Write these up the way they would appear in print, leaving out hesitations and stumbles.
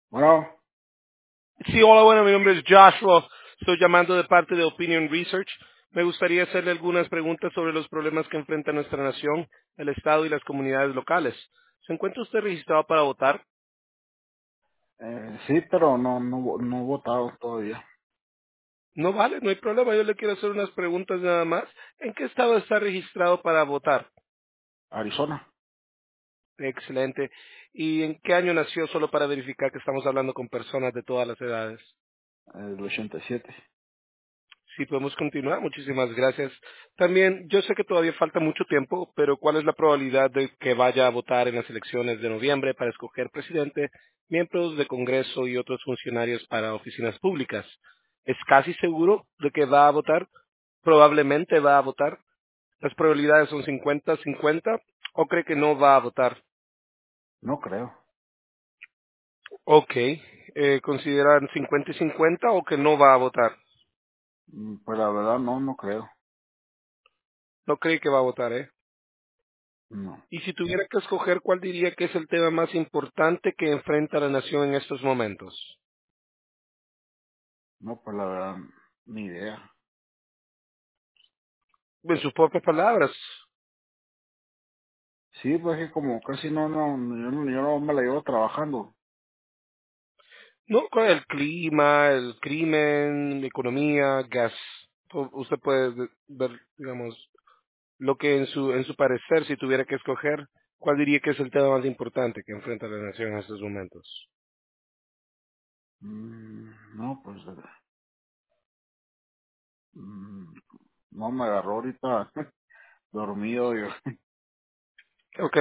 Bueno, Sí, hola, bueno, mi nombre es Joshua. Estoy llamando de parte de Opinion Research. Me gustaría hacerle algunas preguntas sobre los problemas que enfrenta nuestra nación, el Estado y las comunidades locales. ¿Se encuentra usted registrado para votar? sí, pero no he votado todavía. No vale, no hay problema. Yo le quiero hacer unas preguntas nada más. ¿En qué estado está registrado para votar? Arizona, Excelente. ¿Y en qué año nació? Solo para verificar que estamos hablando con personas de todas las edades. el 87. Si podemos continuar, muchísimas gracias. También, yo sé que todavía falta mucho tiempo, pero ¿cuál es la probabilidad de que vaya a votar en las elecciones de noviembre para escoger presidente, miembros de Congreso y otros funcionarios para oficinas públicas? ¿Es casi seguro de que va a votar? ¿Probablemente va a votar? ¿Las probabilidades son 50-50 o cree que no va a votar? No creo. Ok, ¿consideran 50 y 50 o que no va a votar? Pues la verdad no creo. No cree que va a votar, ¿eh? No, Y si tuviera que escoger, ¿cuál diría que es el tema más importante que enfrenta la nación en estos momentos? no, pues la verdad, ni idea. En sus propias palabras. Sí, pues que como casi yo no me la llevo trabajando. No, con el clima, el crimen, la economía, gas. Usted puede ver, digamos, lo que en su parecer, si tuviera que escoger, ¿cuál diría que es el tema más importante que enfrenta la nación en estos momentos? No, pues mm, no me agarró ahorita dormido yo. Ok,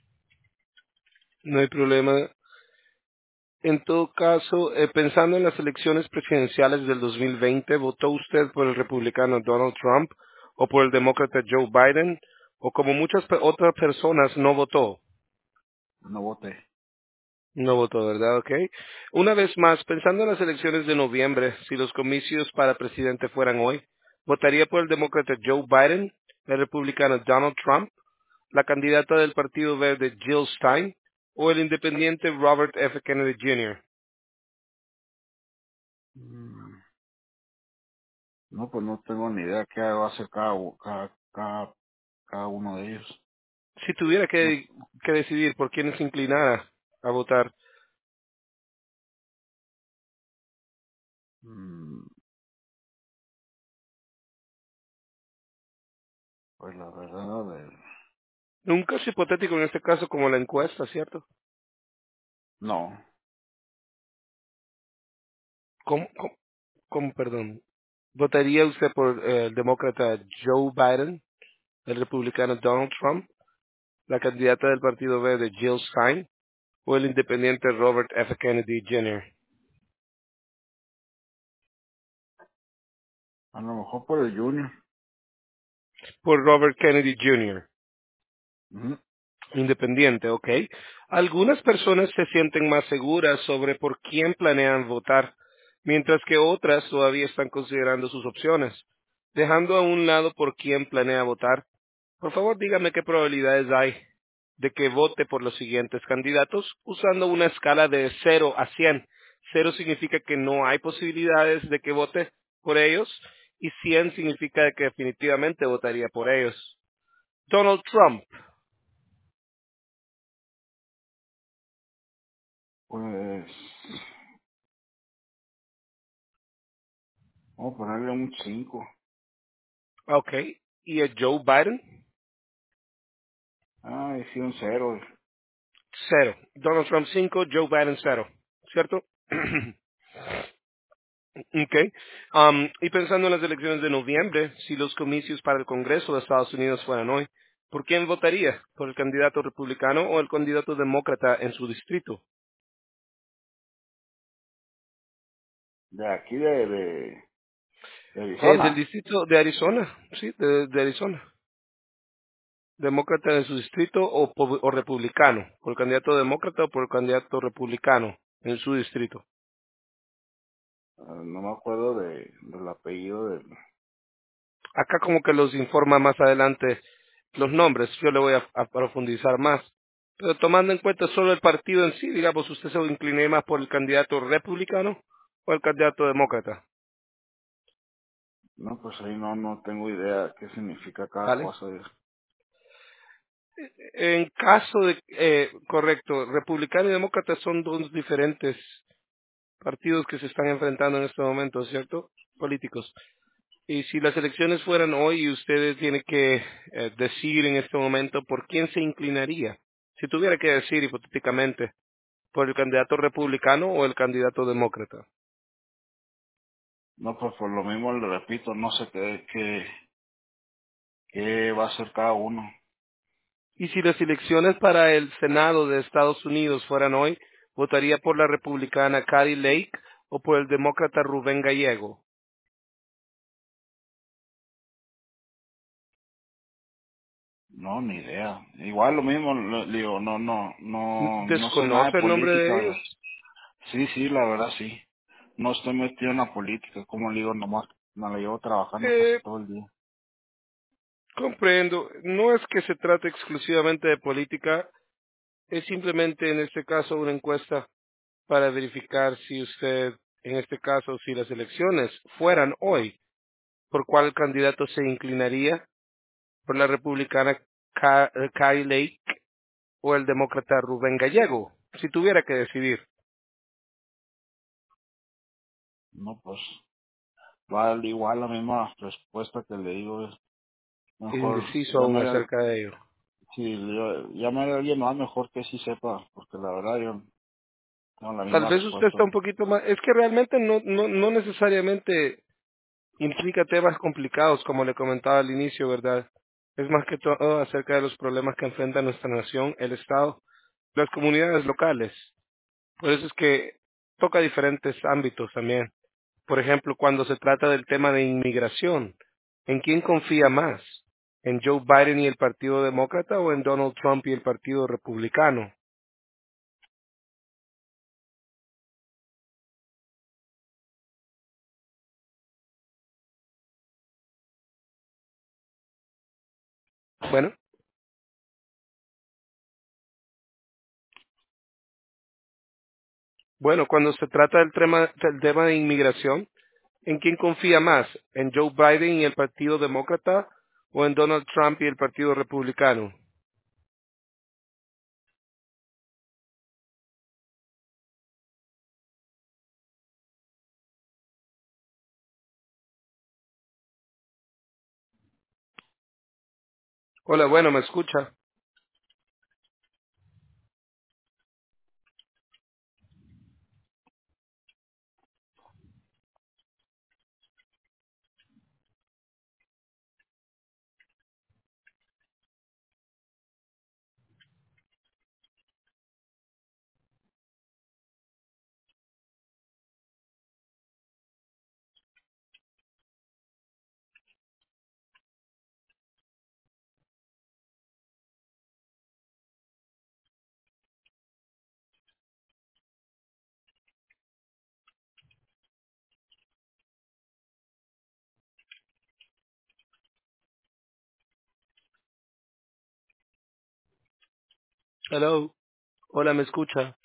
no hay problema. En todo caso, pensando en las elecciones presidenciales del 2020, ¿votó usted por el republicano Donald Trump o por el demócrata Joe Biden? ¿O como muchas otras personas no votó? No voté. No votó, ¿verdad? Ok. Una vez más, pensando en las elecciones de noviembre, si los comicios para presidente fueran hoy, ¿votaría por el demócrata Joe Biden, el republicano Donald Trump, la candidata del Partido Verde Jill Stein o el independiente Robert F. Kennedy Jr.? Mm, no, pues no tengo ni idea qué va a hacer cada uno de ellos. Si tuviera No, que decidir por quién se inclinara a votar, mm, pues la verdad, un caso hipotético en este caso como la encuesta, ¿cierto? no. Perdón, ¿votaría usted por el demócrata Joe Biden, el republicano Donald Trump, la candidata del Partido Verde Jill Stein o el independiente Robert F. Kennedy Jr.? A lo mejor por el Junior. Por Robert Kennedy Jr. Ujú. Independiente, ¿ok? Algunas personas se sienten más seguras sobre por quién planean votar, mientras que otras todavía están considerando sus opciones. Dejando a un lado por quién planea votar, por favor dígame qué probabilidades hay de que vote por los siguientes candidatos usando una escala de 0 a 100. 0 significa que no hay posibilidades de que vote por ellos y 100 significa que definitivamente votaría por ellos. Donald Trump. Pues, vamos a ponerle un 5. Ok. ¿Y a Joe Biden? Ay, sí, un 0. 0. Donald Trump 5, Joe Biden 0. ¿Cierto? Ok. Y pensando en las elecciones de noviembre, si los comicios para el Congreso de Estados Unidos fueran hoy, ¿por quién votaría? ¿Por el candidato republicano o el candidato demócrata en su distrito? De aquí de Del Arizona. distrito de Arizona, sí, de Arizona. ¿Demócrata en su distrito o republicano? ¿Por el candidato demócrata o por el candidato republicano en su distrito? No me acuerdo del apellido del... Acá como que los informa más adelante los nombres, yo le voy a profundizar más. Pero tomando en cuenta solo el partido en sí, digamos, ¿usted se incline más por el candidato republicano o el candidato demócrata? No, pues ahí no tengo idea qué significa cada ¿Vale? cosa. En caso de, correcto, republicano y demócrata son dos diferentes partidos que se están enfrentando en este momento, ¿cierto? Políticos. Y si las elecciones fueran hoy y ustedes tienen que decir en este momento por quién se inclinaría, si tuviera que decir hipotéticamente, por el candidato republicano o el candidato demócrata. No, pues por lo mismo le repito, no sé qué va a hacer cada uno. Y si las elecciones para el Senado de Estados Unidos fueran hoy, ¿votaría por la republicana Carrie Lake o por el demócrata Rubén Gallego? No, ni idea. Igual lo mismo, digo, no sé nada de ¿Desconoce el nombre política. de ellos? Sí, sí, la verdad sí. No estoy metido en la política, como le digo, nomás me la llevo trabajando casi Eh, todo el día. comprendo. No es que se trate exclusivamente de política, es simplemente en este caso una encuesta para verificar si usted, en este caso, si las elecciones fueran hoy, ¿por cuál candidato se inclinaría? ¿Por la republicana Carrie Lake o el demócrata Rubén Gallego? Si tuviera que decidir. No, pues va igual la misma respuesta que le digo, es mejor Indeciso aún llamar al, acerca de ello. sí, llamar a alguien más mejor que sí sepa, porque la verdad yo tengo la Tal misma vez usted respuesta. está un poquito más, es que realmente no necesariamente implica temas complicados, como le comentaba al inicio, ¿verdad? Es más que todo acerca de los problemas que enfrenta nuestra nación, el Estado, las comunidades locales. Por eso es que toca diferentes ámbitos también. Por ejemplo, cuando se trata del tema de inmigración, ¿en quién confía más? ¿En Joe Biden y el Partido Demócrata o en Donald Trump y el Partido Republicano? Bueno, cuando se trata del tema de inmigración, ¿en quién confía más? ¿En Joe Biden y el Partido Demócrata o en Donald Trump y el Partido Republicano? Hola, ¿me escucha? Hello, hola, ¿me escucha?